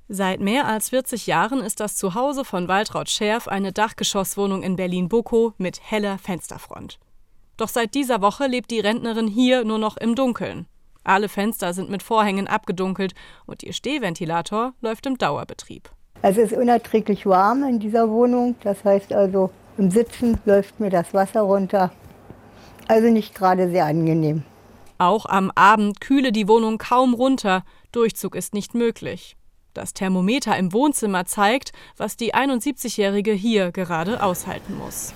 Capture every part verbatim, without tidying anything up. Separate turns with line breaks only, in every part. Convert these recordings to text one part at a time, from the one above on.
Seit mehr als vierzig Jahren ist das Zuhause von Waltraud Scherf eine Dachgeschosswohnung in Berlin-Bukow mit heller Fensterfront. Doch seit dieser Woche lebt die Rentnerin hier nur noch im Dunkeln. Alle Fenster sind mit Vorhängen abgedunkelt und ihr Stehventilator läuft im Dauerbetrieb.
Es ist unerträglich warm in dieser Wohnung. Das heißt also, im Sitzen läuft mir das Wasser runter. Also nicht gerade sehr angenehm.
Auch am Abend kühle die Wohnung kaum runter. Durchzug ist nicht möglich. Das Thermometer im Wohnzimmer zeigt, was die einundsiebzigjährige hier gerade aushalten muss.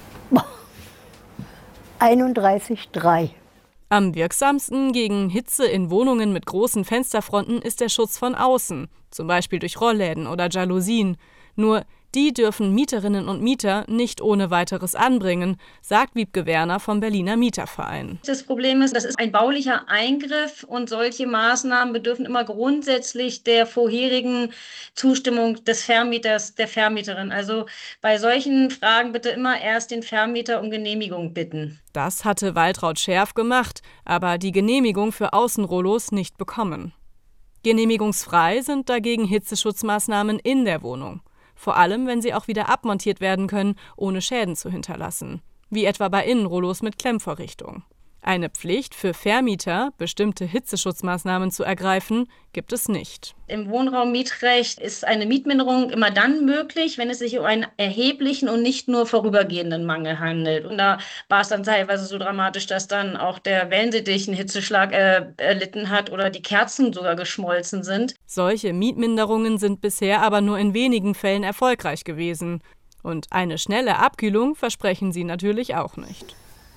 einunddreißig Komma drei.
Am wirksamsten gegen Hitze in Wohnungen mit großen Fensterfronten ist der Schutz von außen, zum Beispiel durch Rollläden oder Jalousien. Nur die dürfen Mieterinnen und Mieter nicht ohne weiteres anbringen, sagt Wiebke Werner vom Berliner Mieterverein.
Das Problem ist, das ist ein baulicher Eingriff und solche Maßnahmen bedürfen immer grundsätzlich der vorherigen Zustimmung des Vermieters, der Vermieterin. Also bei solchen Fragen bitte immer erst den Vermieter um Genehmigung bitten.
Das hatte Waltraud Scherf gemacht, aber die Genehmigung für Außenrollos nicht bekommen. Genehmigungsfrei sind dagegen Hitzeschutzmaßnahmen in der Wohnung. Vor allem, wenn sie auch wieder abmontiert werden können, ohne Schäden zu hinterlassen. Wie etwa bei Innenrollos mit Klemmvorrichtung. Eine Pflicht für Vermieter, bestimmte Hitzeschutzmaßnahmen zu ergreifen, gibt es nicht.
Im Wohnraummietrecht ist eine Mietminderung immer dann möglich, wenn es sich um einen erheblichen und nicht nur vorübergehenden Mangel handelt. Und da war es dann teilweise so dramatisch, dass dann auch der Wellensittich einen Hitzeschlag äh, erlitten hat oder die Kerzen sogar geschmolzen sind.
Solche Mietminderungen sind bisher aber nur in wenigen Fällen erfolgreich gewesen. Und eine schnelle Abkühlung versprechen sie natürlich auch nicht.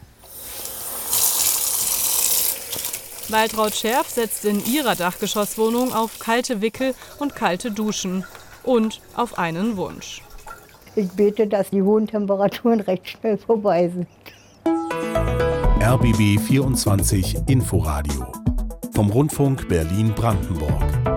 Waltraud Scherf setzt in ihrer Dachgeschosswohnung auf kalte Wickel und kalte Duschen und auf einen Wunsch.
Ich bete, dass die hohen Temperaturen recht schnell vorbei sind.
R B B vierundzwanzig Inforadio vom Rundfunk Berlin-Brandenburg.